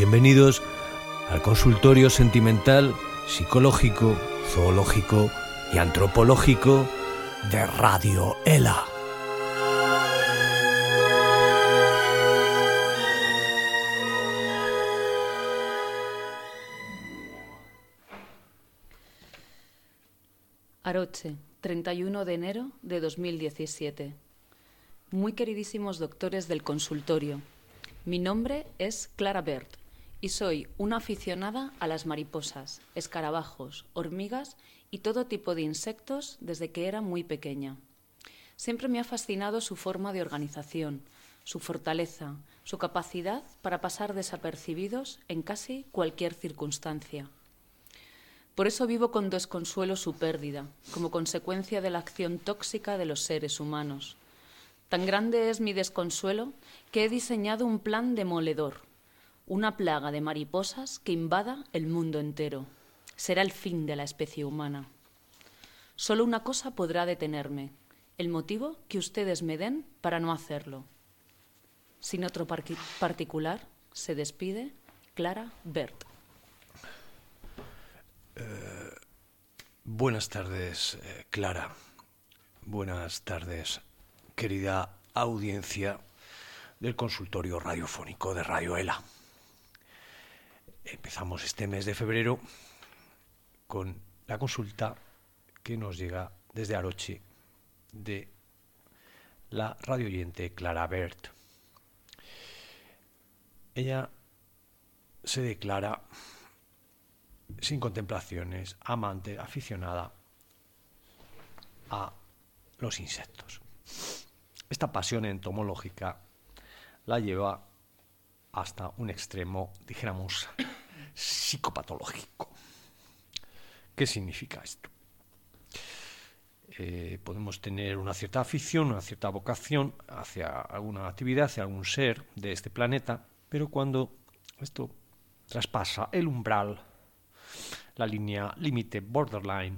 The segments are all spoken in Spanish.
Bienvenidos al consultorio sentimental, psicológico, zoológico y antropológico de Radio ELA. Aroche, 31 de enero de 2017. Muy queridísimos doctores del consultorio, mi nombre es Clara Bert y soy una aficionada a las mariposas, escarabajos, hormigas y todo tipo de insectos desde que era muy pequeña. Siempre me ha fascinado su forma de organización, su fortaleza, su capacidad para pasar desapercibidos en casi cualquier circunstancia. Por eso vivo con desconsuelo su pérdida, como consecuencia de la acción tóxica de los seres humanos. Tan grande es mi desconsuelo que he diseñado un plan demoledor, una plaga de mariposas que invada el mundo entero. Será el fin de la especie humana. Solo una cosa podrá detenerme, el motivo que ustedes me den para no hacerlo. Sin otro particular, se despide Clara Bert. Buenas tardes, Clara. Buenas tardes, querida audiencia del consultorio radiofónico de Radio ELA. Empezamos este mes de febrero con la consulta que nos llega desde Aroche de la radioyente Clara Bert. Ella se declara sin contemplaciones, amante, aficionada a los insectos. Esta pasión entomológica la lleva hasta un extremo, dijéramos, psicopatológico. ¿Qué significa esto? Podemos tener una cierta afición, una cierta vocación hacia alguna actividad, hacia algún ser de este planeta, pero cuando esto traspasa el umbral, la línea límite, borderline,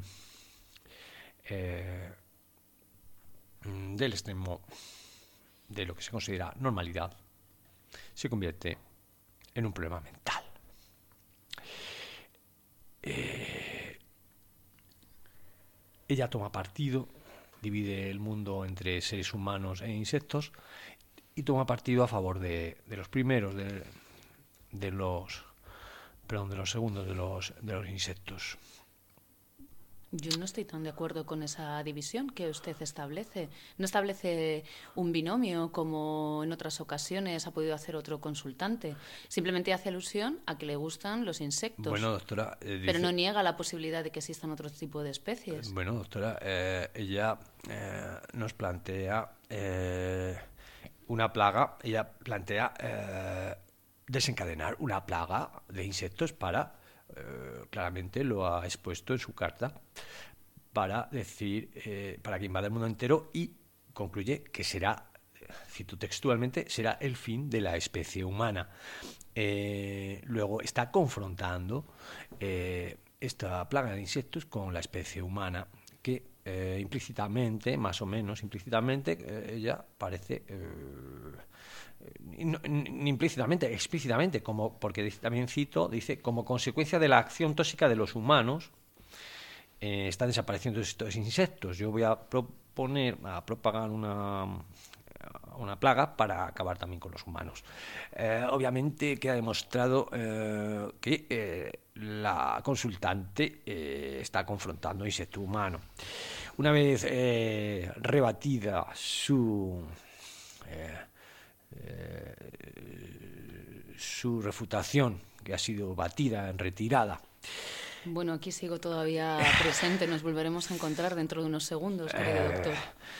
del extremo de lo que se considera normalidad, se convierte en un problema mental. Ella toma partido, divide el mundo entre seres humanos e insectos y toma partido a favor de los primeros, de los segundos, de los insectos. Yo no estoy tan de acuerdo con esa división que usted establece. No establece un binomio como en otras ocasiones ha podido hacer otro consultante. Simplemente hace alusión a que le gustan los insectos. Bueno, doctora, pero no niega la posibilidad de que existan otro tipo de especies. Bueno, doctora, ella nos plantea una plaga. Ella plantea desencadenar una plaga de insectos para... claramente lo ha expuesto en su carta, para decir, para que invada el mundo entero, y concluye que será, cito textualmente, será el fin de la especie humana. Luego está confrontando esta plaga de insectos con la especie humana, que implícitamente, más o menos implícitamente, ella parece... ni implícitamente, explícitamente, como, porque también cito, dice, como consecuencia de la acción tóxica de los humanos, están desapareciendo estos insectos. Yo voy a propagar una plaga para acabar también con los humanos. Obviamente queda demostrado que la consultante está confrontando insecto humano. Una vez rebatida su refutación, que ha sido batida en retirada. Bueno, aquí sigo todavía presente. Nos volveremos a encontrar dentro de unos segundos, querido doctor.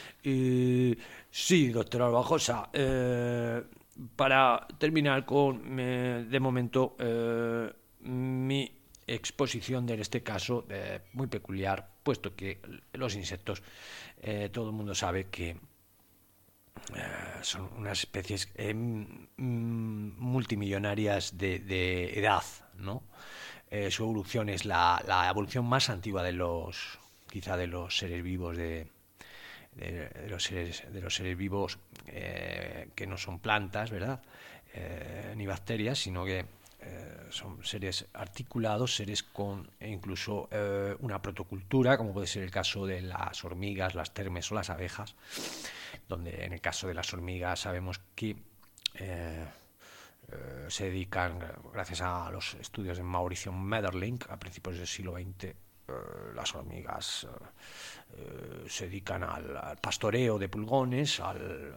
Sí, doctora Albajosa. Para terminar con, de momento, mi exposición de este caso muy peculiar, puesto que los insectos, todo el mundo sabe que son unas especies multimillonarias de edad, ¿no? Su evolución es la evolución más antigua de los seres vivos, de los seres vivos que no son plantas, ¿verdad? Ni bacterias, sino que son seres articulados, seres con incluso una protocultura, como puede ser el caso de las hormigas, las termes o las abejas, donde en el caso de las hormigas sabemos que se dedican, gracias a los estudios de Mauricio Maeterlinck a principios del siglo XX, las hormigas se dedican al pastoreo de pulgones, al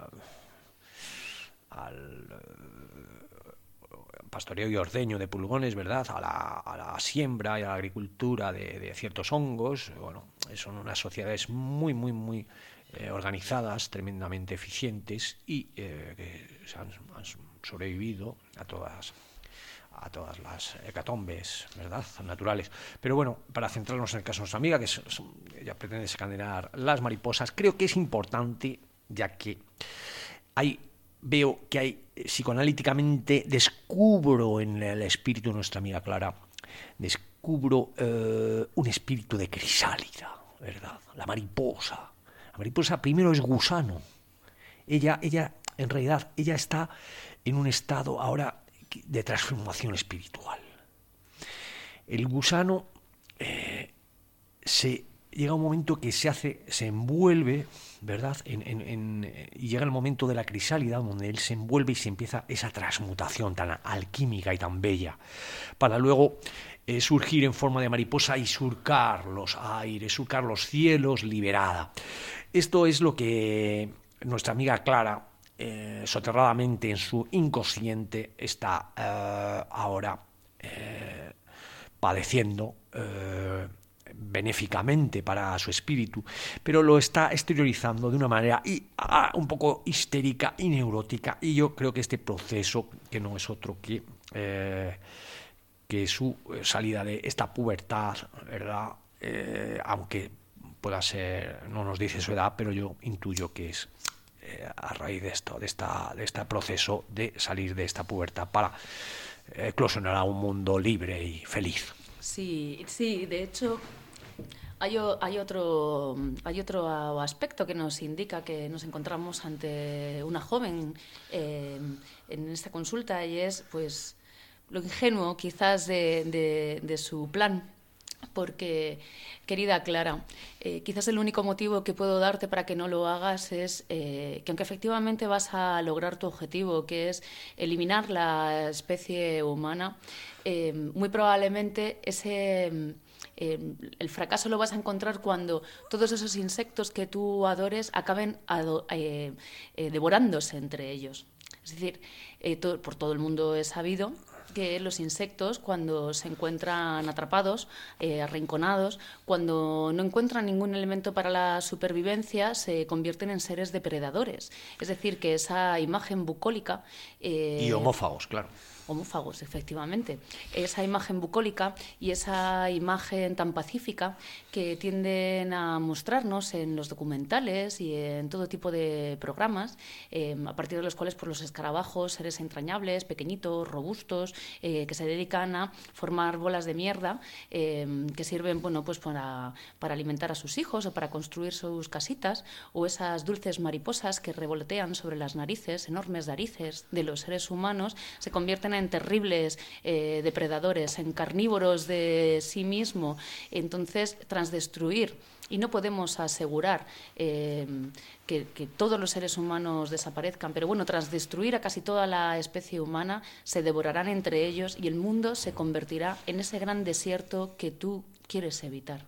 pastoreo y ordeño de pulgones, ¿verdad? A la siembra y a la agricultura de ciertos hongos. Bueno, son unas sociedades muy organizadas, tremendamente eficientes y que han sobrevivido a todas las hecatombes, ¿verdad?, naturales. Pero bueno, para centrarnos en el caso de nuestra amiga, que ella pretende desencadenar las mariposas, creo que es importante, ya que veo que hay psicoanalíticamente, descubro en el espíritu de nuestra amiga Clara, descubro un espíritu de crisálida, ¿verdad? La mariposa primero es gusano. Ella en realidad, ella está en un estado ahora de transformación espiritual. El gusano llega un momento que se envuelve, ¿verdad? Y llega el momento de la crisálida, donde él se envuelve y se empieza esa transmutación tan alquímica y tan bella, para luego surgir en forma de mariposa y surcar los aires, surcar los cielos, liberada. Esto es lo que nuestra amiga Clara, soterradamente en su inconsciente, está ahora padeciendo benéficamente para su espíritu, pero lo está exteriorizando de una manera un poco histérica y neurótica, y yo creo que este proceso, que no es otro que su salida de esta pubertad, ¿verdad?, aunque pueda ser, no nos dice su edad, pero yo intuyo que es a raíz de esto, de este proceso de salir de esta pubertad para eclosionar a un mundo libre y feliz. Sí, de hecho hay otro aspecto que nos indica que nos encontramos ante una joven en esta consulta, y es pues lo ingenuo quizás de su plan. Porque, querida Clara, quizás el único motivo que puedo darte para que no lo hagas es que aunque efectivamente vas a lograr tu objetivo, que es eliminar la especie humana, muy probablemente el fracaso lo vas a encontrar cuando todos esos insectos que tú adores acaben devorándose entre ellos. Es decir, por todo el mundo es sabido que los insectos, cuando se encuentran atrapados, arrinconados, cuando no encuentran ningún elemento para la supervivencia, se convierten en seres depredadores. Es decir, que esa imagen bucólica... y homófagos, claro. Homófagos, efectivamente. Esa imagen bucólica y esa imagen tan pacífica que tienden a mostrarnos en los documentales y en todo tipo de programas, a partir de los cuales pues, los escarabajos, seres entrañables, pequeñitos, robustos, que se dedican a formar bolas de mierda, que sirven pues, para alimentar a sus hijos o para construir sus casitas, o esas dulces mariposas que revolotean sobre las narices, enormes narices de los seres humanos, se convierten en terribles depredadores, en carnívoros de sí mismo. Entonces, tras destruir, y no podemos asegurar que todos los seres humanos desaparezcan, pero bueno, tras destruir a casi toda la especie humana, se devorarán entre ellos y el mundo se convertirá en ese gran desierto que tú quieres evitar.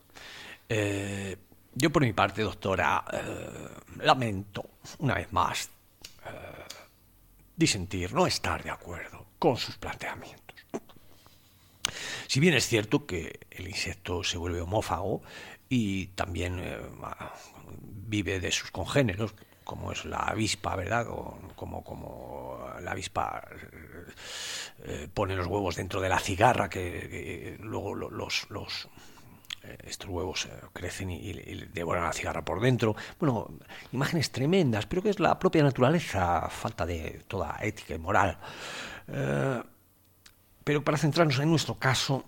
Yo por mi parte, doctora, lamento una vez más disentir, no estar de acuerdo con sus planteamientos. Si bien es cierto que el insecto se vuelve homófago y también vive de sus congéneros, como es la avispa, ¿verdad? Como la avispa pone los huevos dentro de la cigarra, que luego estos huevos crecen y devoran la cigarra por dentro. Bueno, imágenes tremendas, pero que es la propia naturaleza, falta de toda ética y moral. Pero para centrarnos en nuestro caso,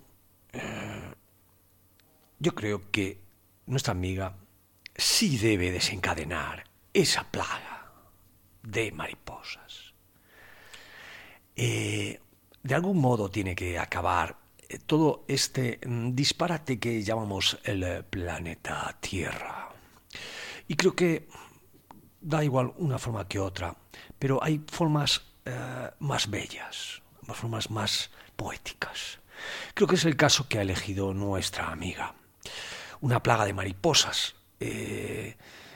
yo creo que nuestra amiga sí debe desencadenar esa plaga de mariposas. de algún modo tiene que acabar todo este disparate que llamamos el planeta Tierra. Y creo que da igual una forma que otra, pero hay formas más bellas, formas más poéticas. Creo que es el caso que ha elegido nuestra amiga. Una plaga de mariposas que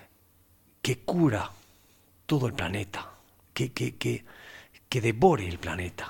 cura todo el planeta, que devore el planeta.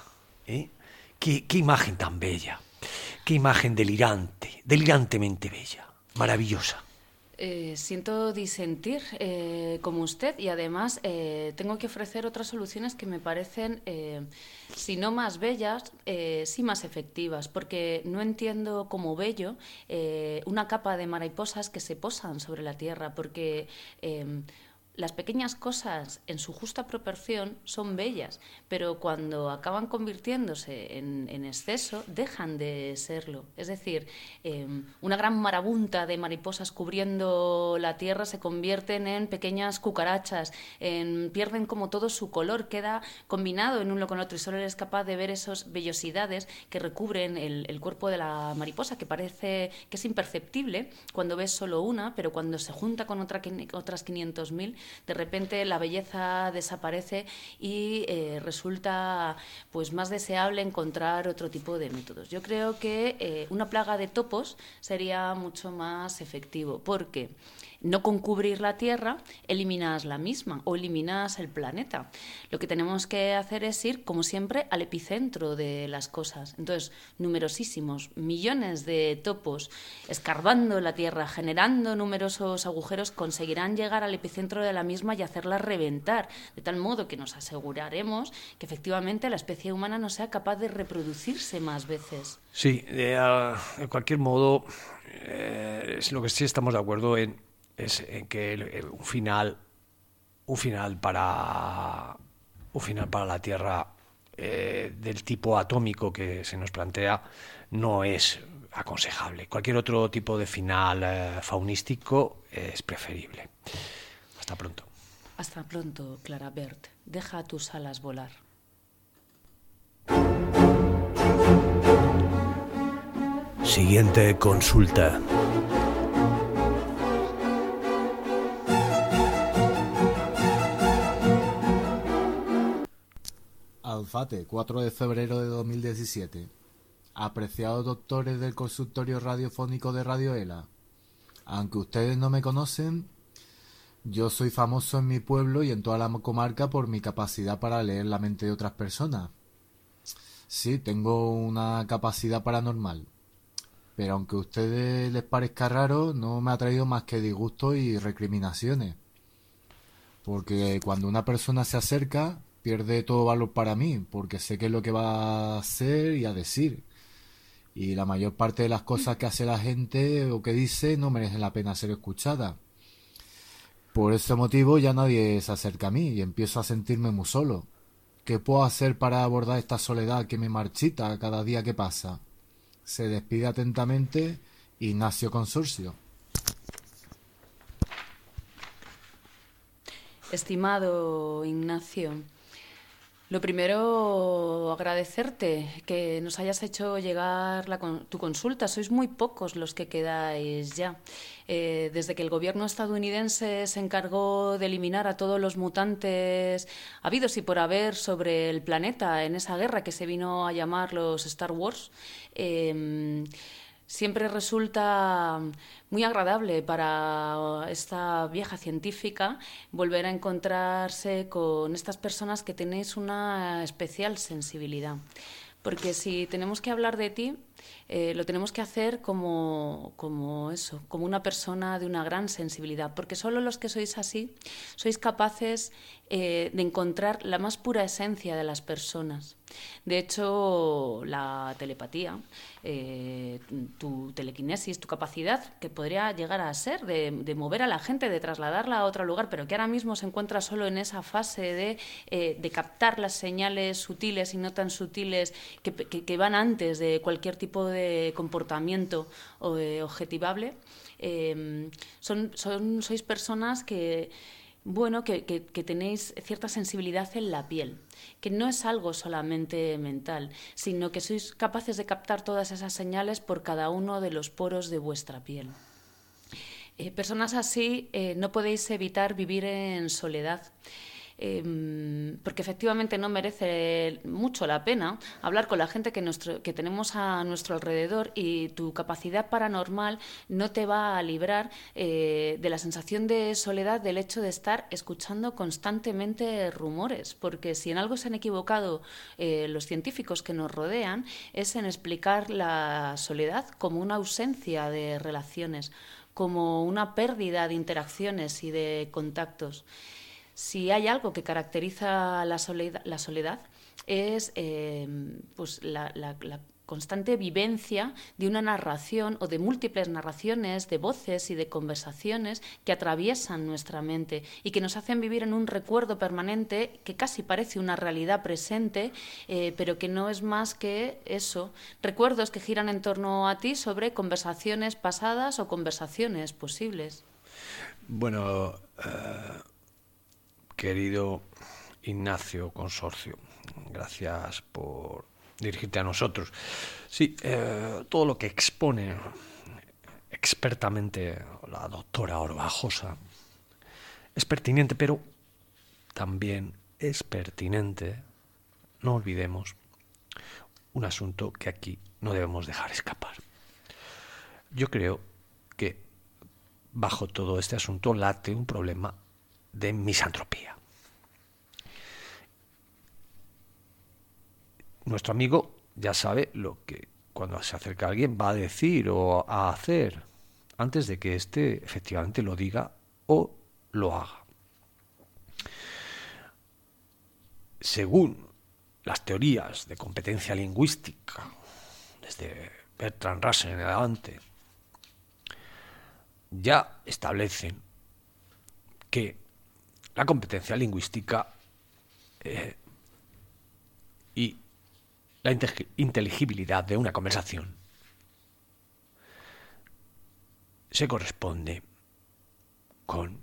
Qué imagen tan bella, qué imagen delirante, delirantemente bella, maravillosa. Siento disentir como usted y además tengo que ofrecer otras soluciones que me parecen, si no más bellas, sí más efectivas, porque no entiendo como bello una capa de mariposas que se posan sobre la tierra, porque las pequeñas cosas en su justa proporción son bellas, pero cuando acaban convirtiéndose en exceso, dejan de serlo. Es decir, una gran marabunta de mariposas cubriendo la tierra se convierten en pequeñas cucarachas, pierden como todo su color, queda combinado en uno con otro y solo eres capaz de ver esas vellosidades que recubren el cuerpo de la mariposa, que parece que es imperceptible cuando ves solo una, pero cuando se junta con otras 500.000, de repente la belleza desaparece y resulta pues más deseable encontrar otro tipo de métodos. Yo creo que una plaga de topos sería mucho más efectivo, porque no con cubrir la Tierra eliminas la misma o eliminas el planeta. Lo que tenemos que hacer es ir, como siempre, al epicentro de las cosas. Entonces, numerosísimos, millones de topos escarbando la Tierra, generando numerosos agujeros, conseguirán llegar al epicentro de la misma y hacerla reventar, de tal modo que nos aseguraremos que efectivamente la especie humana no sea capaz de reproducirse más veces. Sí, de cualquier modo, lo que sí estamos de acuerdo es en que un final para la Tierra del tipo atómico que se nos plantea no es aconsejable. Cualquier otro tipo de final faunístico es preferible. Hasta pronto. Hasta pronto, Clara Bert. Deja tus alas volar. Siguiente consulta. Alfate, 4 de febrero de 2017. Apreciados doctores del consultorio radiofónico de Radio ELA. Aunque ustedes no me conocen, yo soy famoso en mi pueblo y en toda la comarca por mi capacidad para leer la mente de otras personas. Sí, tengo una capacidad paranormal. Pero aunque a ustedes les parezca raro, no me ha traído más que disgustos y recriminaciones. Porque cuando una persona se acerca, pierde todo valor para mí, porque sé qué es lo que va a hacer y a decir. Y la mayor parte de las cosas que hace la gente o que dice no merecen la pena ser escuchadas. Por ese motivo ya nadie se acerca a mí y empiezo a sentirme muy solo. ¿Qué puedo hacer para abordar esta soledad que me marchita cada día que pasa? Se despide atentamente Ignacio Consorcio. Estimado Ignacio, lo primero, agradecerte que nos hayas hecho llegar tu consulta. Sois muy pocos los que quedáis ya. Desde que el gobierno estadounidense se encargó de eliminar a todos los mutantes habidos y por haber sobre el planeta en esa guerra que se vino a llamar los Star Wars, siempre resulta muy agradable para esta vieja científica volver a encontrarse con estas personas que tenéis una especial sensibilidad. Porque si tenemos que hablar de ti, lo tenemos que hacer como una persona de una gran sensibilidad, porque solo los que sois así sois capaces de encontrar la más pura esencia de las personas. De hecho, la telepatía, tu telequinesis, tu capacidad que podría llegar a ser de mover a la gente, de trasladarla a otro lugar, pero que ahora mismo se encuentra solo en esa fase de captar las señales sutiles y no tan sutiles que van antes de cualquier tipo de comportamiento objetivable. Sois personas que bueno, que tenéis cierta sensibilidad en la piel, que no es algo solamente mental, sino que sois capaces de captar todas esas señales por cada uno de los poros de vuestra piel. Personas así no podéis evitar vivir en soledad. Porque efectivamente no merece mucho la pena hablar con la gente que tenemos a nuestro alrededor, y tu capacidad paranormal no te va a librar de la sensación de soledad del hecho de estar escuchando constantemente rumores, porque si en algo se han equivocado los científicos que nos rodean es en explicar la soledad como una ausencia de relaciones, como una pérdida de interacciones y de contactos. Si hay algo que caracteriza la soledad es pues la constante vivencia de una narración o de múltiples narraciones, de voces y de conversaciones que atraviesan nuestra mente y que nos hacen vivir en un recuerdo permanente que casi parece una realidad presente, pero que no es más que eso, recuerdos que giran en torno a ti sobre conversaciones pasadas o conversaciones posibles. Bueno, querido Ignacio Consorcio, gracias por dirigirte a nosotros. Sí, todo lo que expone expertamente la doctora Orbajosa es pertinente, pero también es pertinente, no olvidemos, un asunto que aquí no debemos dejar escapar. Yo creo que bajo todo este asunto late un problema de misantropía. Nuestro amigo ya sabe lo que cuando se acerca a alguien va a decir o a hacer antes de que éste efectivamente lo diga o lo haga. Según las teorías de competencia lingüística, desde Bertrand Russell en adelante, ya establecen que la competencia lingüística y la inteligibilidad de una conversación se corresponde con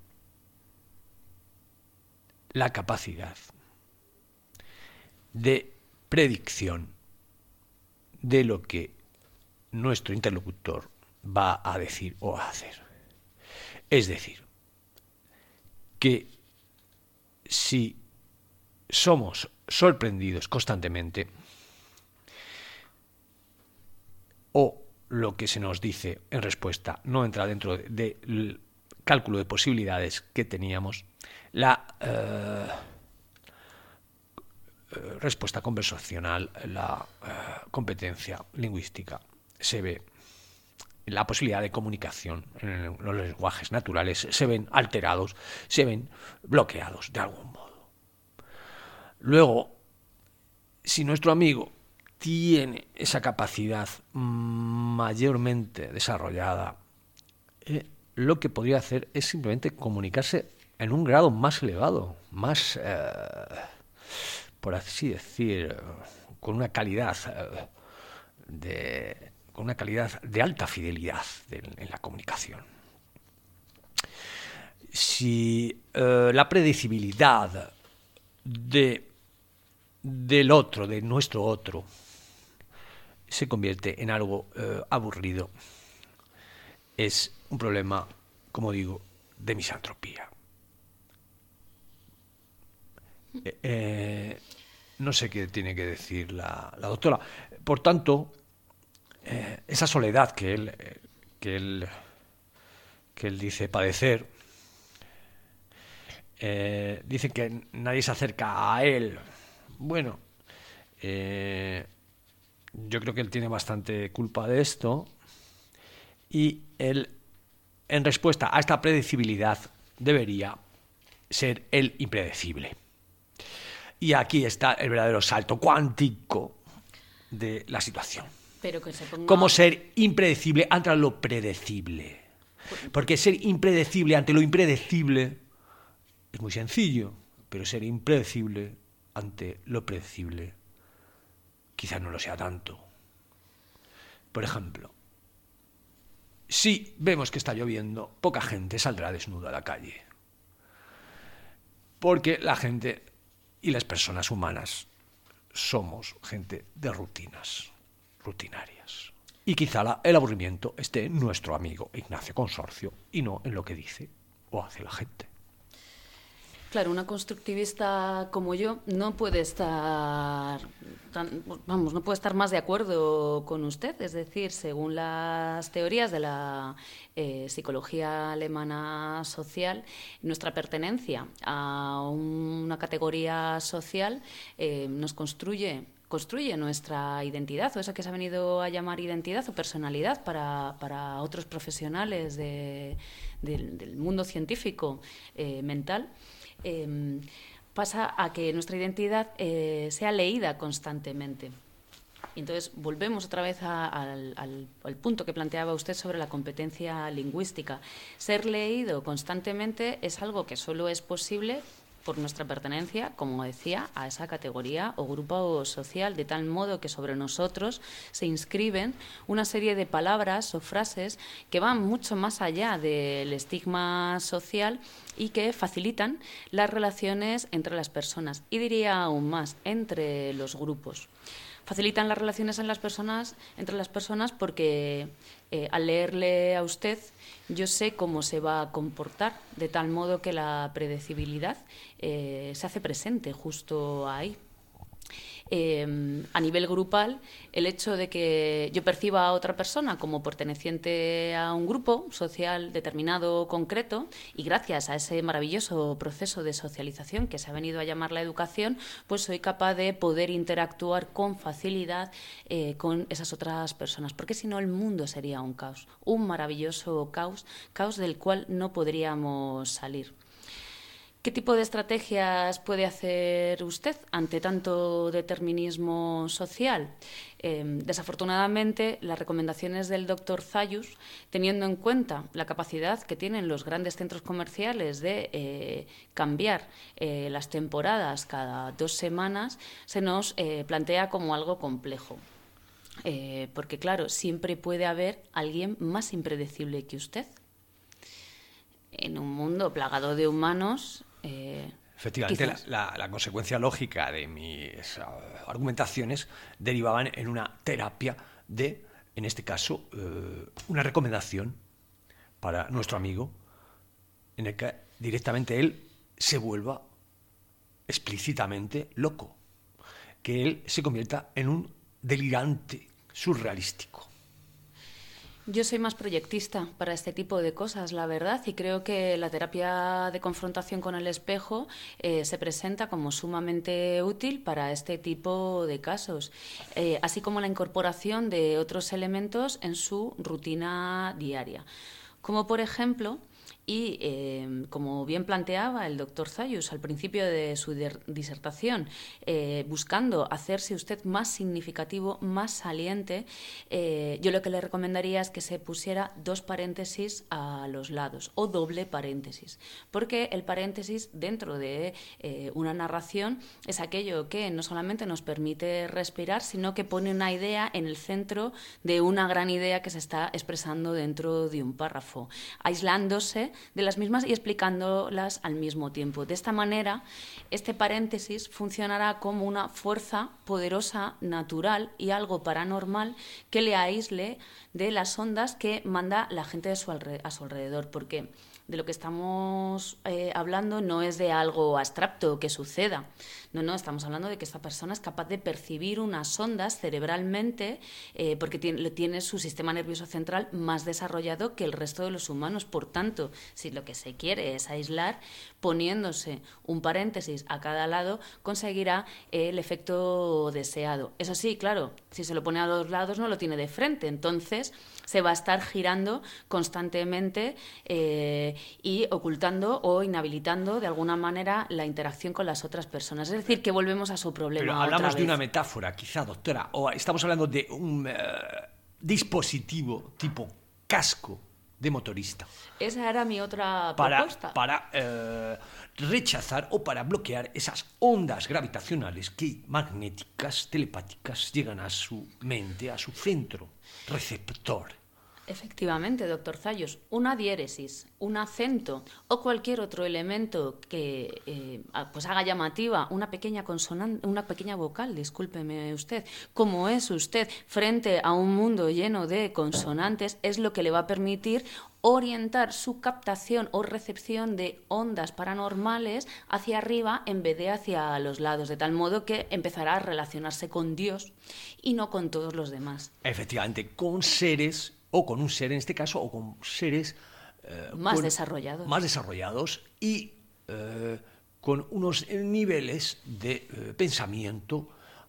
la capacidad de predicción de lo que nuestro interlocutor va a decir o a hacer. Es decir, que si somos sorprendidos constantemente o lo que se nos dice en respuesta no entra dentro del cálculo de posibilidades que teníamos, la respuesta conversacional, la competencia lingüística, se ve, la posibilidad de comunicación en los lenguajes naturales se ven alterados, se ven bloqueados de algún modo. Luego, si nuestro amigo tiene esa capacidad mayormente desarrollada, lo que podría hacer es simplemente comunicarse en un grado más elevado, más, por así decir, con una calidad de alta fidelidad en la comunicación. Si la predecibilidad del otro, de nuestro otro, se convierte en algo aburrido, es un problema, como digo, de misantropía. No sé qué tiene que decir la doctora. Por tanto, esa soledad que él dice padecer, dice que nadie se acerca a él. Bueno, yo creo que él tiene bastante culpa de esto, y él, en respuesta a esta predecibilidad, debería ser el impredecible. Y aquí está el verdadero salto cuántico de la situación. Pero que se ponga... Cómo ser impredecible ante lo predecible. Porque ser impredecible ante lo impredecible es muy sencillo, pero ser impredecible ante lo predecible quizás no lo sea tanto. Por ejemplo, si vemos que está lloviendo, poca gente saldrá desnuda a la calle. Porque la gente y las personas humanas somos gente de rutinas, rutinarias. Y quizá el aburrimiento esté en nuestro amigo Ignacio Consorcio y no en lo que dice o hace la gente. Claro, una constructivista como yo no puede estar no puede estar más de acuerdo con usted. Es decir, según las teorías de la psicología alemana social, nuestra pertenencia a una categoría social nos construye nuestra identidad, o eso que se ha venido a llamar identidad o personalidad para otros profesionales del mundo científico mental. Pasa a que nuestra identidad sea leída constantemente. Y entonces volvemos otra vez al punto que planteaba usted sobre la competencia lingüística. Ser leído constantemente es algo que solo es posible por nuestra pertenencia, como decía, a esa categoría o grupo social, de tal modo que sobre nosotros se inscriben una serie de palabras o frases que van mucho más allá del estigma social y que facilitan las relaciones entre las personas, y diría aún más, entre los grupos. Facilitan las relaciones entre las personas porque al leerle a usted yo sé cómo se va a comportar, de tal modo que la predecibilidad se hace presente justo ahí. A nivel grupal, el hecho de que yo perciba a otra persona como perteneciente a un grupo social determinado, concreto, y gracias a ese maravilloso proceso de socialización que se ha venido a llamar la educación, pues soy capaz de poder interactuar con facilidad con esas otras personas, porque si no el mundo sería un caos, un maravilloso caos del cual no podríamos salir. ¿Qué tipo de estrategias puede hacer usted ante tanto determinismo social? Desafortunadamente, las recomendaciones del doctor Zayus, teniendo en cuenta la capacidad que tienen los grandes centros comerciales de cambiar las temporadas cada 2 semanas, se nos plantea como algo complejo. Porque, claro, siempre puede haber alguien más impredecible que usted. En un mundo plagado de humanos... Efectivamente, la consecuencia lógica de mis argumentaciones derivaban en una terapia de, en este caso, una recomendación para nuestro amigo, en el que directamente él se vuelva explícitamente loco, que él se convierta en un delirante surrealístico. Yo soy más proyectista para este tipo de cosas, la verdad, y creo que la terapia de confrontación con el espejo se presenta como sumamente útil para este tipo de casos, así como la incorporación de otros elementos en su rutina diaria, como por ejemplo... Y como bien planteaba el doctor Zayus al principio de su disertación, buscando hacerse usted más significativo, más saliente, yo lo que le recomendaría es que se pusiera 2 paréntesis a los lados o doble paréntesis, porque el paréntesis dentro de una narración es aquello que no solamente nos permite respirar, sino que pone una idea en el centro de una gran idea que se está expresando dentro de un párrafo, aislándose de las mismas y explicándolas al mismo tiempo. De esta manera, este paréntesis funcionará como una fuerza poderosa, natural y algo paranormal que le aísle de las ondas que manda la gente a su alrededor, porque de lo que estamos hablando no es de algo abstracto que suceda. No, estamos hablando de que esta persona es capaz de percibir unas ondas cerebralmente porque tiene su sistema nervioso central más desarrollado que el resto de los humanos. Por tanto, si lo que se quiere es aislar, poniéndose un paréntesis a cada lado, conseguirá el efecto deseado. Eso sí, claro, si se lo pone a los lados no lo tiene de frente, entonces se va a estar girando constantemente y ocultando o inhabilitando de alguna manera la interacción con las otras personas. Es decir, que volvemos a su problema. Pero hablamos otra de vez. una metáfora, quizá, doctora, o estamos hablando de un dispositivo tipo casco de motorista. Esa era mi otra propuesta. Para rechazar o para bloquear esas ondas gravitacionales que magnéticas, telepáticas, llegan a su mente, a su centro receptor. Efectivamente, doctor Zayos, una diéresis, un acento o cualquier otro elemento que pues haga llamativa una pequeña consonante, una pequeña vocal, discúlpeme usted, como es usted frente a un mundo lleno de consonantes, es lo que le va a permitir orientar su captación o recepción de ondas paranormales hacia arriba en vez de hacia los lados, de tal modo que empezará a relacionarse con Dios y no con todos los demás. Efectivamente, con seres, o con un ser en este caso, o con seres más desarrollados y con unos niveles de pensamiento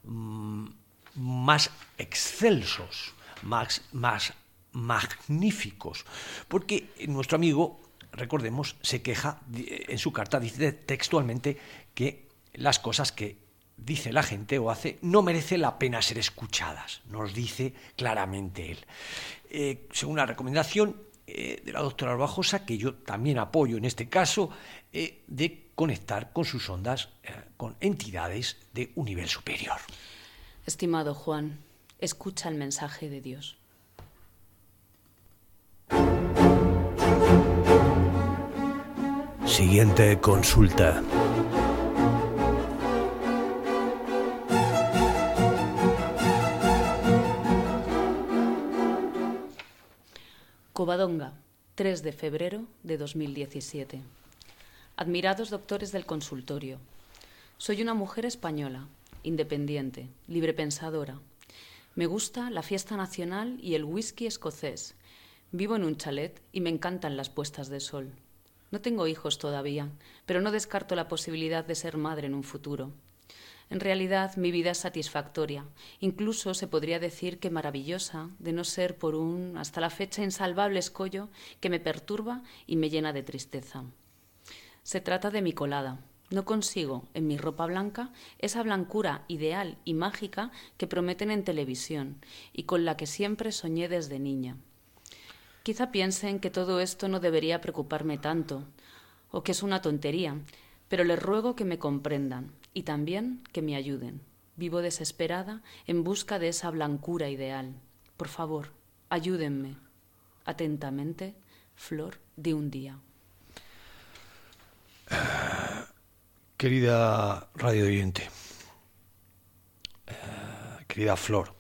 más excelsos, más magníficos, porque nuestro amigo, recordemos, se queja en su carta, dice textualmente que las cosas que dice la gente o hace no merece la pena ser escuchadas, nos dice claramente él. Según la recomendación de la doctora Arbajosa, que yo también apoyo en este caso, de conectar con sus ondas con entidades de un nivel superior. Estimado Juan, escucha el mensaje de Dios. Siguiente consulta. Covadonga, 3 de febrero de 2017. Admirados doctores del consultorio, soy una mujer española, independiente, librepensadora. Me gusta la fiesta nacional y el whisky escocés. Vivo en un chalet y me encantan las puestas de sol. No tengo hijos todavía, pero no descarto la posibilidad de ser madre en un futuro. En realidad, mi vida es satisfactoria, incluso se podría decir que maravillosa, de no ser por un, hasta la fecha, insalvable escollo que me perturba y me llena de tristeza. Se trata de mi colada. No consigo, en mi ropa blanca, esa blancura ideal y mágica que prometen en televisión y con la que siempre soñé desde niña. Quizá piensen que todo esto no debería preocuparme tanto, o que es una tontería, pero les ruego que me comprendan y también que me ayuden. Vivo desesperada en busca de esa blancura ideal. Por favor, ayúdenme. Atentamente, Flor de un día. Querida radio oyente, querida Flor,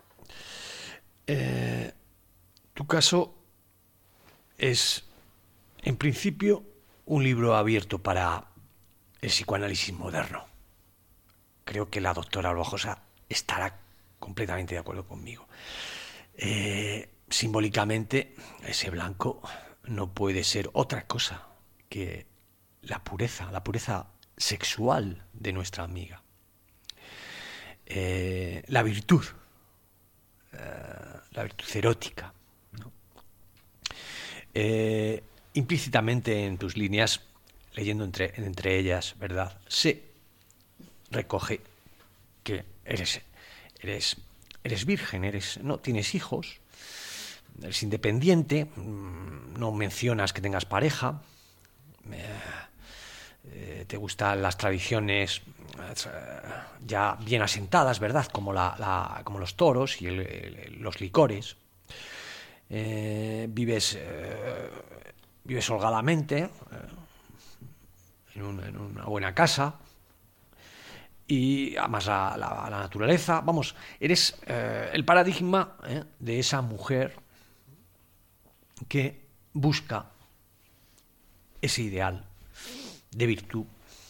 tu caso es, en principio, un libro abierto para el psicoanálisis moderno. Creo que la doctora Arbajosa estará completamente de acuerdo conmigo. Simbólicamente, ese blanco no puede ser otra cosa que la pureza sexual de nuestra amiga. La virtud erótica, ¿no? Implícitamente en tus líneas, leyendo entre ellas, ¿verdad?, se recoge que eres virgen, no tienes hijos, eres independiente, no mencionas que tengas pareja, te gustan las tradiciones ya bien asentadas, ¿verdad?, como los toros y los licores. Vives holgadamente en una buena casa y amas a la naturaleza. Vamos, eres el paradigma de esa mujer que busca ese ideal de virtud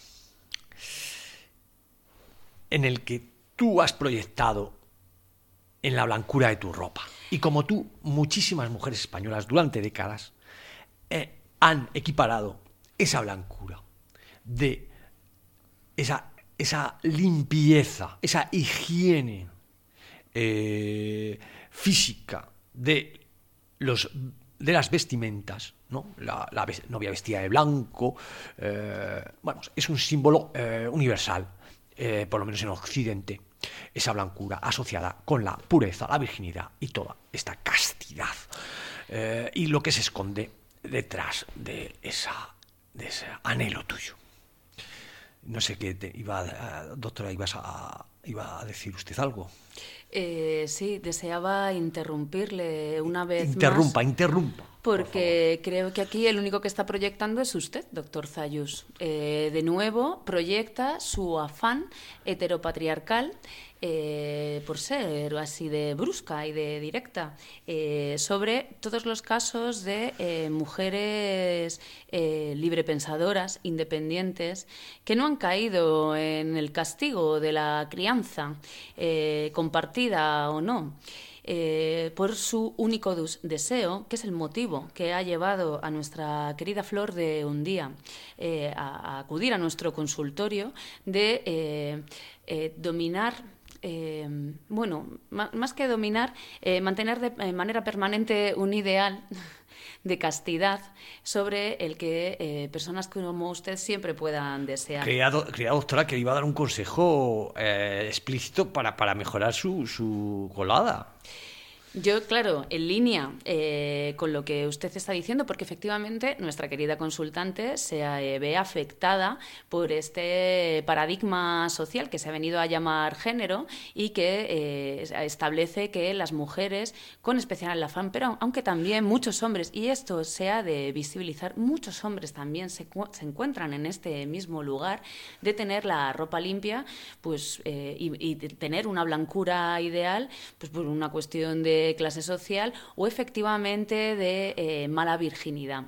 en el que tú has proyectado en la blancura de tu ropa. Y como tú, muchísimas mujeres españolas durante décadas han equiparado esa blancura de esa limpieza, esa higiene física de las vestimentas, ¿no? La novia vestida de blanco, es un símbolo universal, por lo menos en Occidente, esa blancura asociada con la pureza, la virginidad y toda esta castidad, y lo que se esconde detrás de ese anhelo tuyo. No sé qué doctora, ibas a ¿Iba a decir usted algo? Sí, deseaba interrumpirle una vez Interrumpa. porque creo que aquí el único que está proyectando es usted, doctor Zayus. De nuevo, proyecta su afán heteropatriarcal por ser así de brusca y de directa sobre todos los casos de mujeres librepensadoras, independientes, que no han caído en el castigo de la crianza, compartida o no. Por su único deseo, que es el motivo que ha llevado a nuestra querida Flor de Undía a acudir a nuestro consultorio, de dominar, más que dominar, mantener de manera permanente un ideal de castidad sobre el que personas como usted siempre puedan desear. Creía, doctora, que le iba a dar un consejo explícito para mejorar su colada. Yo, claro, en línea con lo que usted está diciendo, porque efectivamente nuestra querida consultante se ve afectada por este paradigma social que se ha venido a llamar género y que establece que las mujeres, con especial afán, pero aunque también muchos hombres, y esto se ha de visibilizar, muchos hombres también se encuentran en este mismo lugar de tener la ropa limpia, pues y de tener una blancura ideal, pues por una cuestión de clase social o efectivamente de mala virginidad.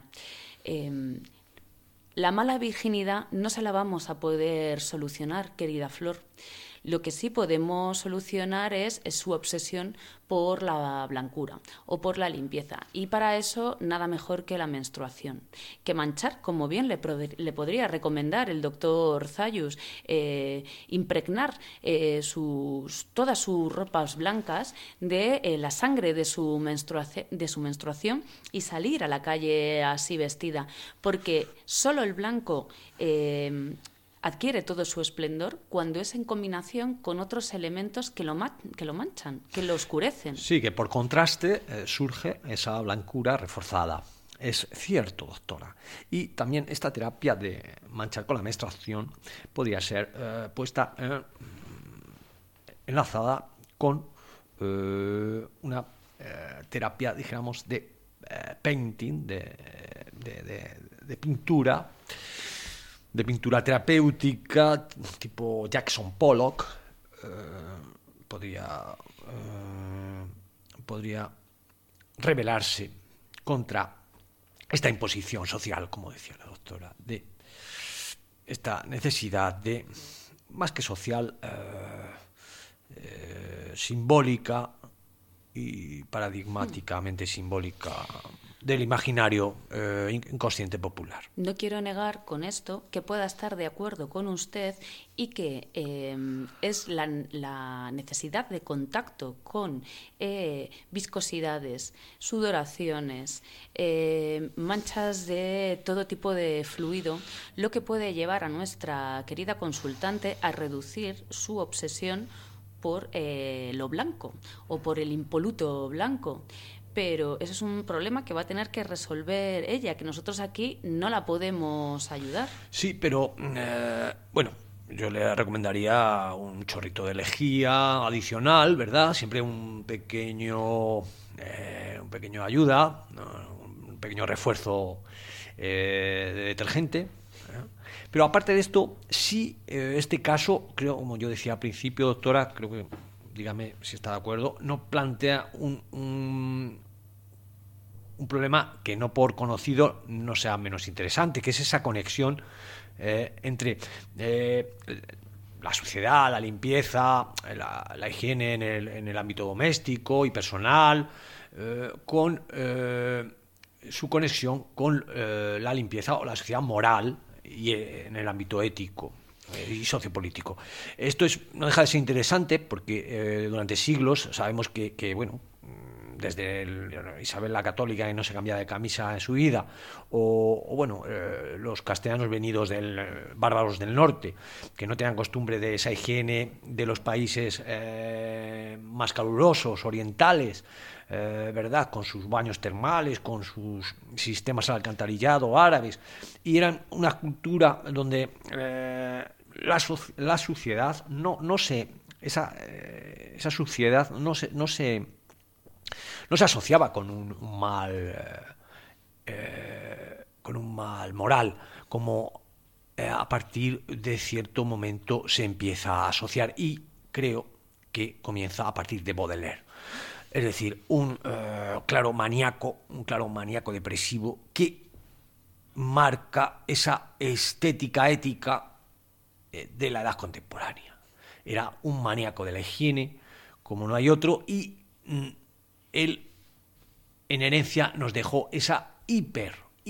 La mala virginidad no se la vamos a poder solucionar, querida Flor. Lo que sí podemos solucionar es su obsesión por la blancura o por la limpieza. Y para eso nada mejor que la menstruación. Que manchar, como bien le podría recomendar el doctor Zayus, impregnar todas sus ropas blancas de la sangre de su menstruación y salir a la calle así vestida. Porque solo el blanco adquiere todo su esplendor cuando es en combinación con otros elementos que lo manchan, que lo oscurecen. Sí, que por contraste surge esa blancura reforzada. Es cierto, doctora. Y también esta terapia de manchar con la menstruación podría ser puesta enlazada con una terapia, dijéramos, de painting, de pintura, de pintura terapéutica, tipo Jackson Pollock, podría rebelarse contra esta imposición social, como decía la doctora, de esta necesidad de, más que social, simbólica y paradigmáticamente simbólica del imaginario inconsciente popular. No quiero negar con esto que pueda estar de acuerdo con usted y que es la necesidad de contacto con viscosidades, sudoraciones, manchas de todo tipo de fluido, lo que puede llevar a nuestra querida consultante a reducir su obsesión por lo blanco o por el impoluto blanco. Pero eso es un problema que va a tener que resolver ella, que nosotros aquí no la podemos ayudar. Sí, pero bueno, yo le recomendaría un chorrito de lejía adicional, ¿verdad? Siempre un pequeño ayuda, un pequeño refuerzo de detergente. Pero aparte de esto, sí, este caso, creo, como yo decía al principio, doctora, creo que, dígame si está de acuerdo, no plantea un problema que no por conocido no sea menos interesante, que es esa conexión entre la suciedad, la limpieza, la higiene en el ámbito doméstico y personal, con su conexión con la limpieza o la sociedad moral y en el ámbito ético y sociopolítico. Esto no deja de ser interesante porque durante siglos sabemos que bueno, desde Isabel la Católica, que no se cambia de camisa en su vida, o bueno, los castellanos venidos bárbaros del norte, que no tenían costumbre de esa higiene de los países más calurosos, orientales, ¿verdad? Con sus baños termales, con sus sistemas al alcantarillado árabes, y eran una cultura donde la suciedad no se esa suciedad no se asociaba con un mal moral, como a partir de cierto momento se empieza a asociar, y creo que comienza a partir de Baudelaire. Es decir, un claro maníaco depresivo que marca esa estética ética de la edad contemporánea. Era un maníaco de la higiene, como no hay otro, y él en herencia nos dejó esa hiper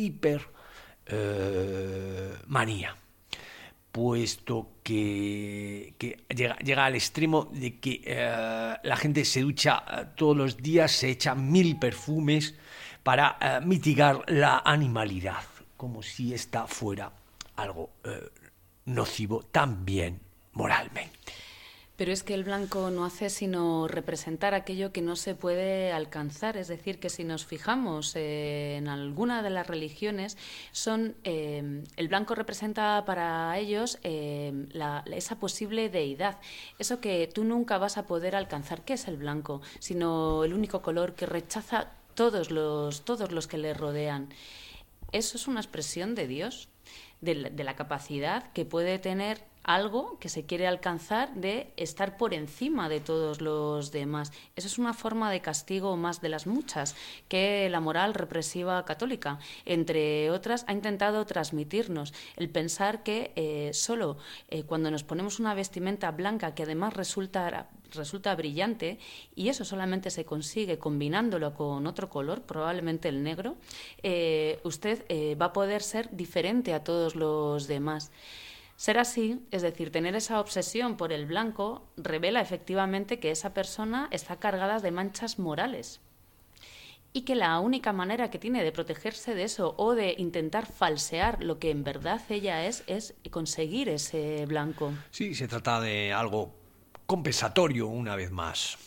manía, puesto que llega al extremo de que la gente se ducha todos los días, se echa 1000 perfumes para mitigar la animalidad, como si esta fuera algo nocivo también moralmente. Pero es que el blanco no hace sino representar aquello que no se puede alcanzar. Es decir, que si nos fijamos en alguna de las religiones, el blanco representa para ellos esa posible deidad. Eso que tú nunca vas a poder alcanzar. ¿Qué es el blanco? Sino el único color que rechaza todos los que le rodean. Eso es una expresión de Dios, de la capacidad que puede tener algo que se quiere alcanzar de estar por encima de todos los demás. Eso es una forma de castigo más de las muchas que la moral represiva católica, entre otras, ha intentado transmitirnos. El pensar que solo cuando nos ponemos una vestimenta blanca, que además resulta brillante, y eso solamente se consigue combinándolo con otro color, probablemente el negro, usted va a poder ser diferente a todos los demás. Ser así, es decir, tener esa obsesión por el blanco, revela efectivamente que esa persona está cargada de manchas morales y que la única manera que tiene de protegerse de eso o de intentar falsear lo que en verdad ella es conseguir ese blanco. Sí, se trata de algo compensatorio una vez más.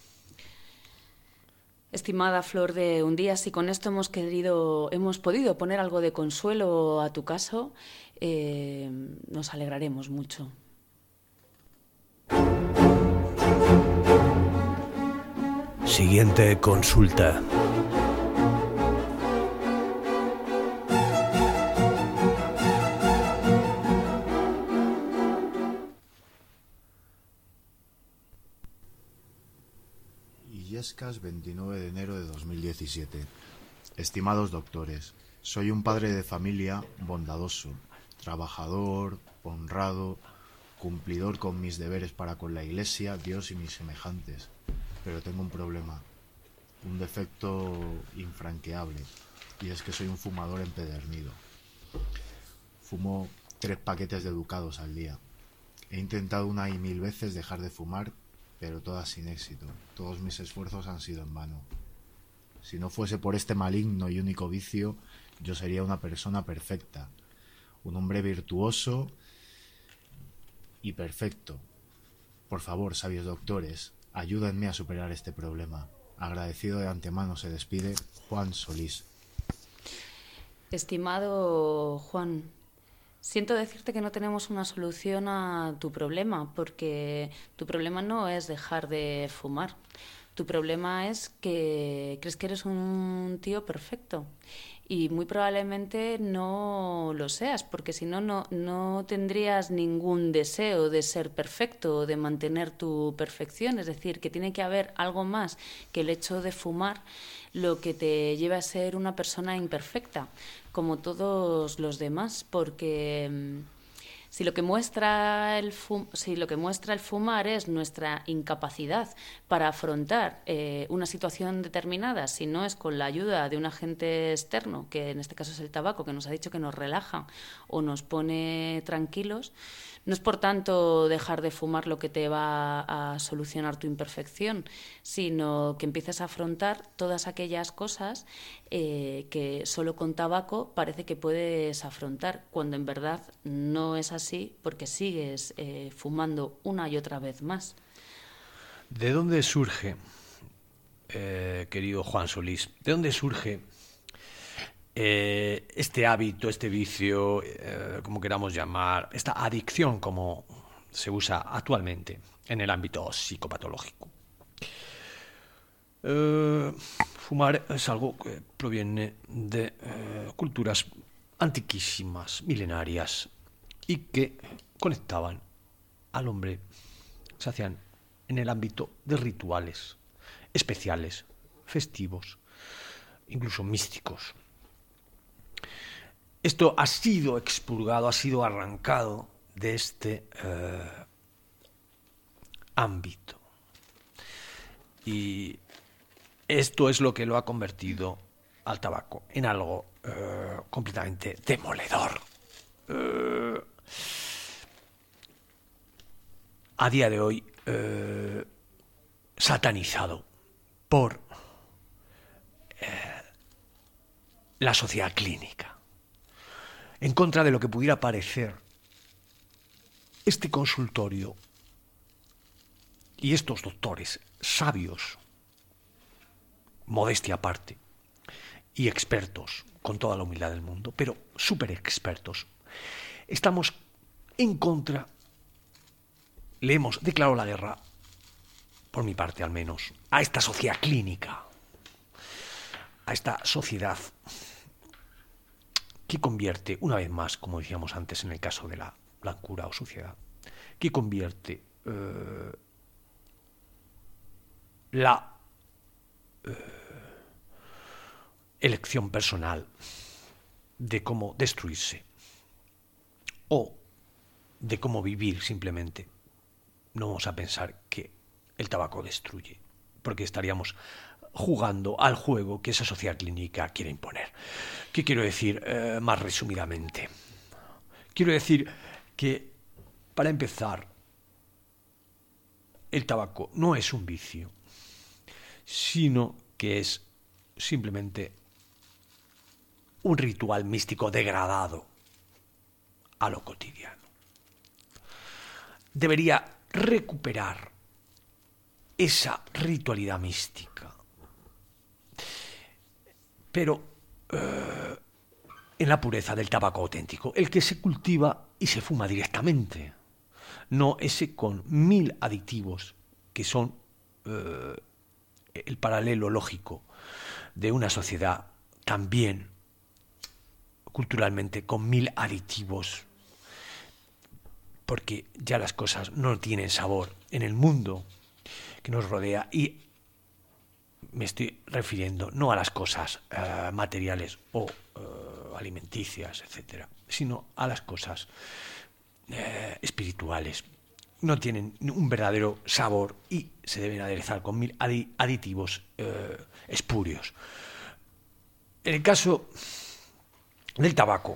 Estimada Flor de Undías, si con esto hemos podido poner algo de consuelo a tu caso, nos alegraremos mucho. Siguiente consulta. Illescas, 29 de enero de 2017. Estimados doctores, soy un padre de familia bondadoso, trabajador, honrado, cumplidor con mis deberes para con la Iglesia, Dios y mis semejantes. Pero tengo un problema, un defecto infranqueable, y es que soy un fumador empedernido. Fumo 3 paquetes de Ducados al día. He intentado 1 y 1000 veces dejar de fumar, pero todas sin éxito. Todos mis esfuerzos han sido en vano. Si no fuese por este maligno y único vicio, yo sería una persona perfecta, un hombre virtuoso y perfecto. Por favor, sabios doctores, ayúdenme a superar este problema. Agradecido de antemano se despide Juan Solís. Estimado Juan, siento decirte que no tenemos una solución a tu problema, porque tu problema no es dejar de fumar. Tu problema es que crees que eres un tío perfecto y muy probablemente no lo seas, porque si no, no tendrías ningún deseo de ser perfecto o de mantener tu perfección. Es decir, que tiene que haber algo más que el hecho de fumar lo que te lleva a ser una persona imperfecta, como todos los demás, porque si lo que muestra el fumar es nuestra incapacidad para afrontar una situación determinada, si no es con la ayuda de un agente externo, que en este caso es el tabaco, que nos ha dicho que nos relaja o nos pone tranquilos, no es por tanto dejar de fumar lo que te va a solucionar tu imperfección, sino que empieces a afrontar todas aquellas cosas que solo con tabaco parece que puedes afrontar, cuando en verdad no es así, porque sigues fumando una y otra vez más. ¿De dónde surge, querido Juan Solís, de dónde surge este hábito, este vicio, como queramos llamar, esta adicción, como se usa actualmente en el ámbito psicopatológico. Fumar es algo que proviene de culturas antiquísimas, milenarias, y que conectaban al hombre, se hacían en el ámbito de rituales especiales, festivos, incluso místicos. Esto ha sido expurgado, ha sido arrancado de este ámbito. Y esto es lo que lo ha convertido al tabaco en algo completamente demoledor. A día de hoy, satanizado por la sociedad clínica, en contra de lo que pudiera parecer este consultorio y estos doctores sabios, modestia aparte, y expertos, con toda la humildad del mundo, pero súper expertos. Estamos en contra, le hemos declarado la guerra, por mi parte al menos, a esta sociedad clínica, a esta sociedad que convierte, una vez más, como decíamos antes en el caso de la blancura o suciedad, que convierte la elección personal de cómo destruirse o de cómo vivir simplemente. No vamos a pensar que el tabaco destruye, porque estaríamos jugando al juego que esa sociedad clínica quiere imponer. ¿Qué quiero decir más resumidamente? Quiero decir que, para empezar, el tabaco no es un vicio, sino que es simplemente un ritual místico degradado a lo cotidiano. Debería recuperar esa ritualidad mística, pero en la pureza del tabaco auténtico, el que se cultiva y se fuma directamente, no ese con 1000 aditivos que son el paralelo lógico de una sociedad también culturalmente con 1000 aditivos, porque ya las cosas no tienen sabor en el mundo que nos rodea, y me estoy refiriendo no a las cosas materiales o alimenticias, etcétera, sino a las cosas espirituales. No tienen un verdadero sabor y se deben aderezar con 1000 aditivos espurios. En el caso del tabaco,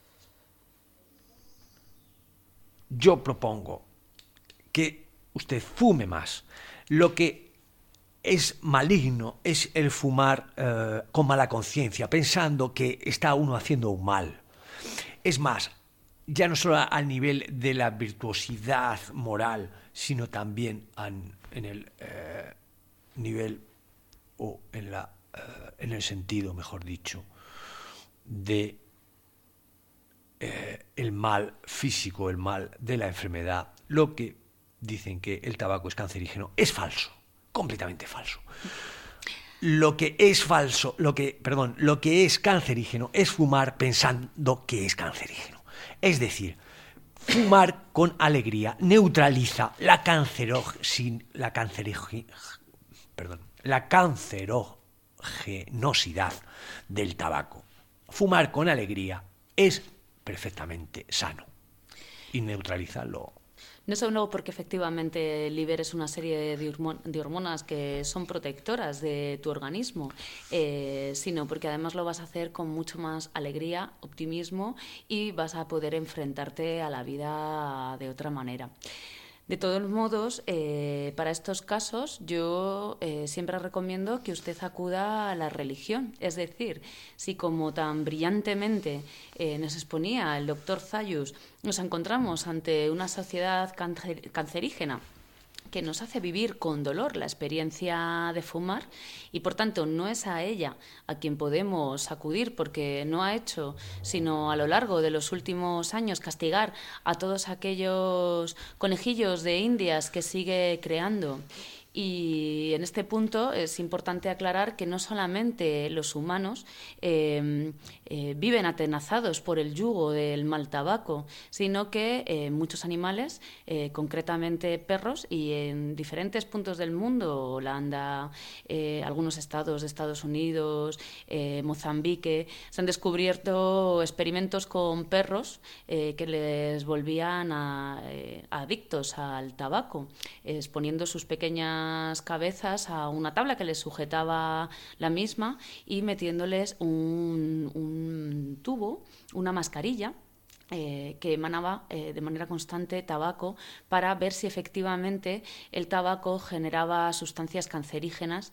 yo propongo que usted fume más. Lo que es maligno es el fumar con mala conciencia, pensando que está uno haciendo un mal. Es más, ya no solo al nivel de la virtuosidad moral, sino también en el nivel o en el sentido, mejor dicho, de el mal físico, el mal de la enfermedad. Lo que dicen que el tabaco es cancerígeno es falso, completamente falso. Lo que es falso, lo que es cancerígeno es fumar pensando que es cancerígeno. Es decir, fumar con alegría neutraliza la cancerogenosidad del tabaco. Fumar con alegría es perfectamente sano y neutralizarlo. No solo porque efectivamente liberes una serie de hormonas que son protectoras de tu organismo, sino porque además lo vas a hacer con mucho más alegría, optimismo, y vas a poder enfrentarte a la vida de otra manera. De todos modos, para estos casos yo siempre recomiendo que usted acuda a la religión. Es decir, si como tan brillantemente nos exponía el doctor Zayus, nos encontramos ante una sociedad cancerígena que nos hace vivir con dolor la experiencia de fumar y, por tanto, no es a ella a quien podemos acudir porque no ha hecho sino a lo largo de los últimos años castigar a todos aquellos conejillos de Indias que sigue creando. Y en este punto es importante aclarar que no solamente los humanos viven atenazados por el yugo del mal tabaco, sino que muchos animales, concretamente perros, y en diferentes puntos del mundo, Holanda, algunos estados de Estados Unidos, Mozambique, se han descubierto experimentos con perros que les volvían adictos al tabaco, exponiendo sus pequeñas cabezas a una tabla que les sujetaba la misma y metiéndoles un tubo, una mascarilla que emanaba de manera constante tabaco para ver si efectivamente el tabaco generaba sustancias cancerígenas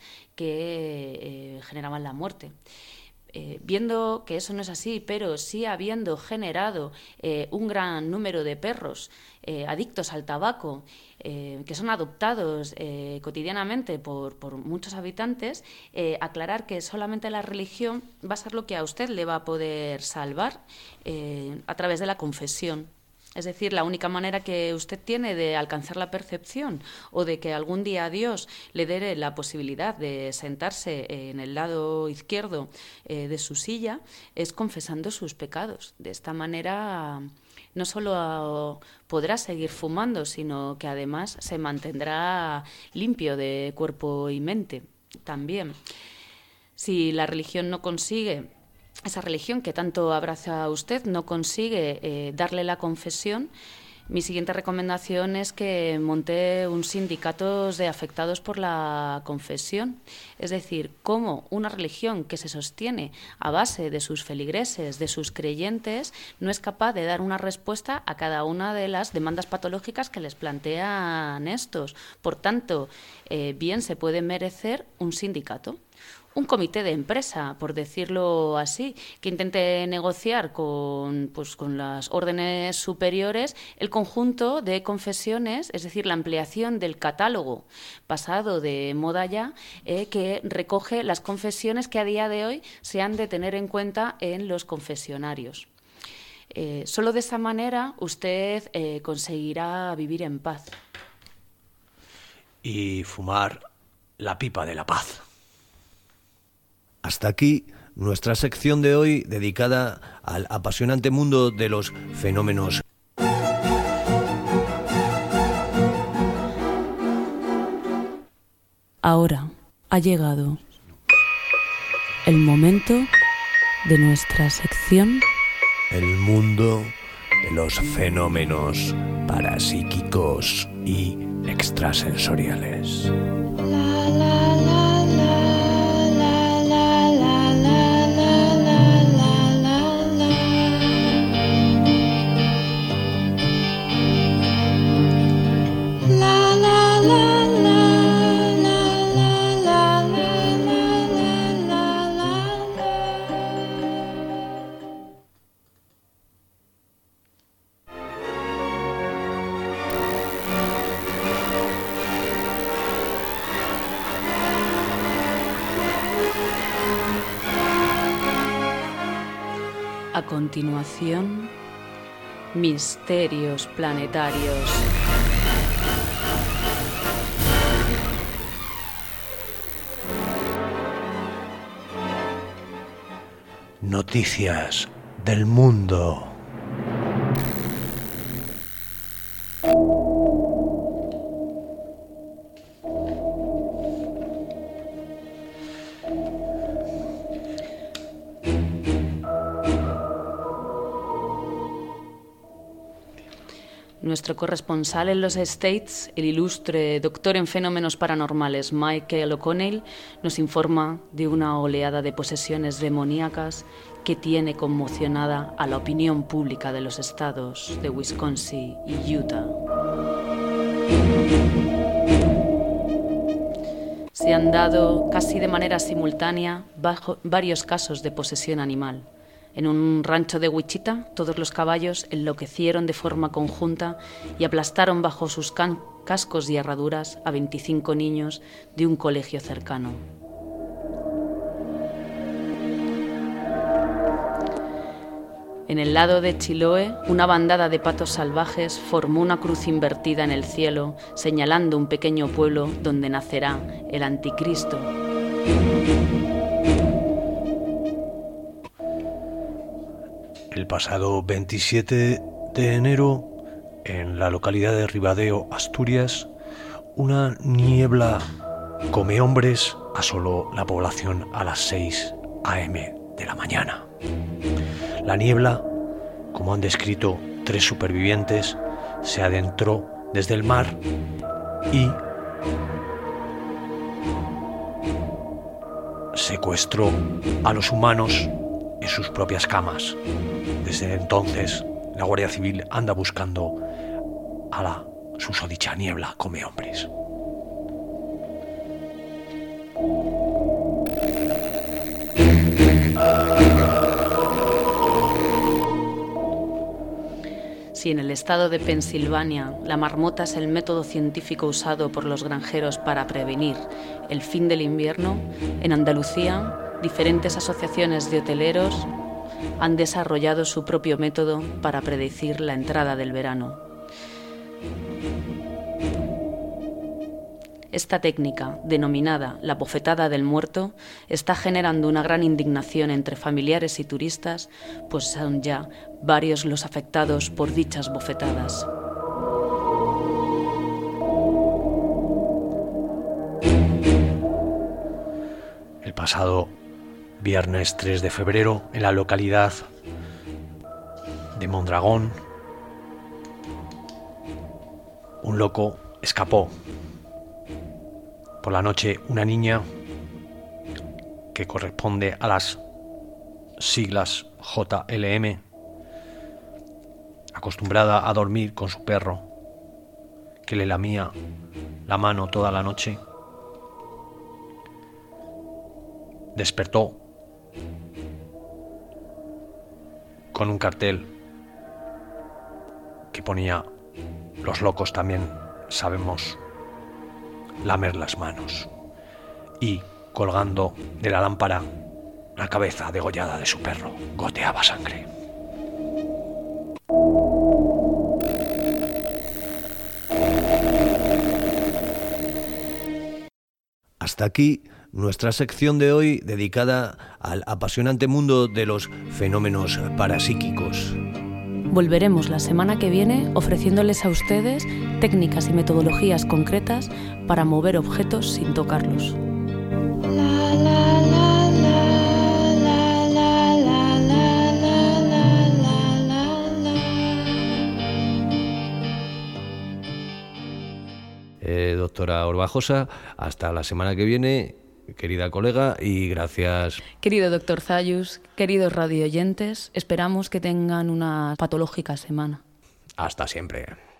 que generaban la muerte. Viendo que eso no es así, pero sí habiendo generado un gran número de perros adictos al tabaco, que son adoptados cotidianamente por muchos habitantes, aclarar que solamente la religión va a ser lo que a usted le va a poder salvar a través de la confesión. Es decir, la única manera que usted tiene de alcanzar la percepción o de que algún día Dios le dé la posibilidad de sentarse en el lado izquierdo de su silla es confesando sus pecados. De esta manera no solo podrá seguir fumando, sino que además se mantendrá limpio de cuerpo y mente también. Si la religión no consigue, esa religión que tanto abraza usted, no consigue darle la confesión, mi siguiente recomendación es que monte un sindicato de afectados por la confesión. Es decir, cómo una religión que se sostiene a base de sus feligreses, de sus creyentes, no es capaz de dar una respuesta a cada una de las demandas patológicas que les plantean estos. Por tanto, bien se puede merecer un sindicato. Un comité de empresa, por decirlo así, que intente negociar con las órdenes superiores el conjunto de confesiones, es decir, la ampliación del catálogo pasado de moda ya, que recoge las confesiones que a día de hoy se han de tener en cuenta en los confesionarios. Solo de esa manera usted conseguirá vivir en paz. Y fumar la pipa de la paz. Hasta aquí nuestra sección de hoy dedicada al apasionante mundo de los fenómenos. Ahora ha llegado el momento de nuestra sección. El mundo de los fenómenos parapsíquicos y extrasensoriales. A continuación, misterios planetarios. Noticias del mundo. Nuestro corresponsal en los States, el ilustre doctor en fenómenos paranormales Michael O'Connell, nos informa de una oleada de posesiones demoníacas que tiene conmocionada a la opinión pública de los estados de Wisconsin y Utah. Se han dado casi de manera simultánea varios casos de posesión animal. En un rancho de Wichita, todos los caballos enloquecieron de forma conjunta y aplastaron bajo sus cascos y herraduras a 25 niños de un colegio cercano. En el lado de Chiloé, una bandada de patos salvajes formó una cruz invertida en el cielo, señalando un pequeño pueblo donde nacerá el Anticristo. El pasado 27 de enero, en la localidad de Ribadeo, Asturias, una niebla come hombres asoló la población a las 6 a.m. de la mañana. La niebla, como han descrito 3 supervivientes, se adentró desde el mar y secuestró a los humanos en sus propias camas. Desde entonces, la Guardia Civil anda buscando a la susodicha niebla come hombres. Si en el estado de Pensilvania la marmota es el método científico usado por los granjeros para prevenir el fin del invierno, en Andalucía diferentes asociaciones de hoteleros han desarrollado su propio método para predecir la entrada del verano. Esta técnica, denominada la bofetada del muerto, está generando una gran indignación entre familiares y turistas, pues son ya varios los afectados por dichas bofetadas. El pasado viernes 3 de febrero, en la localidad de Mondragón, un loco escapó. Por la noche, una niña, que corresponde a las siglas JLM, acostumbrada a dormir con su perro, que le lamía la mano toda la noche, despertó con un cartel que ponía: los locos también sabemos lamer las manos, y colgando de la lámpara la cabeza degollada de su perro goteaba sangre. Hasta aquí nuestra sección de hoy, dedicada al apasionante mundo de los fenómenos parapsíquicos. Volveremos la semana que viene ofreciéndoles a ustedes técnicas y metodologías concretas para mover objetos sin tocarlos. Doctora Orbajosa, hasta la semana que viene, querida colega, y gracias. Querido doctor Zayus, queridos radioyentes, esperamos que tengan una patológica semana. Hasta siempre.